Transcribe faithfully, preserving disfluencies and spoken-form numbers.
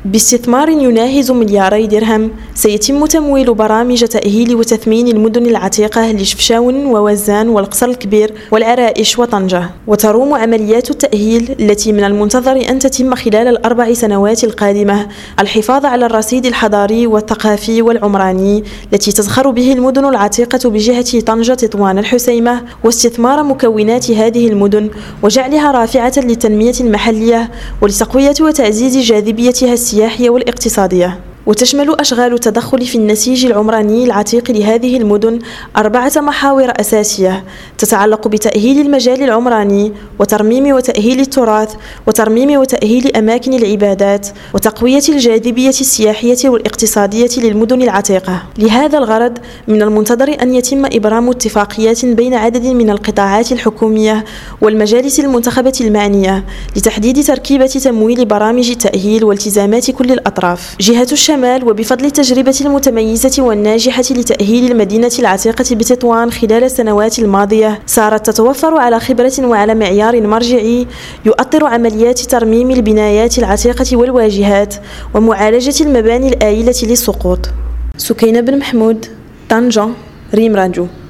باستثمار يناهز ملياري درهم سيتم تمويل برامج تأهيل وتثمين المدن العتيقة لشفشاون ووزان والقصر الكبير والعرائش وطنجة. وتروم عمليات التأهيل التي من المنتظر أن تتم خلال الأربع سنوات القادمة الحفاظ على الرصيد الحضاري والثقافي والعمراني التي تزخر به المدن العتيقة بجهة طنجة تطوان الحسيمة، واستثمار مكونات هذه المدن وجعلها رافعة للتنمية المحلية ولتقوية وتعزيز جاذبيتها السياحية والاقتصادية. وتشمل أشغال التدخل في النسيج العمراني العتيق لهذه المدن أربعة محاور أساسية تتعلق بتأهيل المجال العمراني وترميم وتأهيل التراث وترميم وتأهيل أماكن العبادات وتقوية الجاذبية السياحية والاقتصادية للمدن العتيقة. لهذا الغرض من المنتظر أن يتم إبرام اتفاقيات بين عدد من القطاعات الحكومية والمجالس المنتخبة المعنية لتحديد تركيبة تمويل برامج التأهيل والتزامات كل الأطراف. جهة الشمال وبفضل التجربة المتميزة والناجحة لتأهيل المدينة العتيقة بتطوان خلال السنوات الماضية سارت تتوفر على خبرة وعلى معيار مرجعي يؤطر عمليات ترميم البنايات العتيقة والواجهات ومعالجة المباني الآيلة للسقوط. سكينة بن محمود، طنجة، ريم راديو.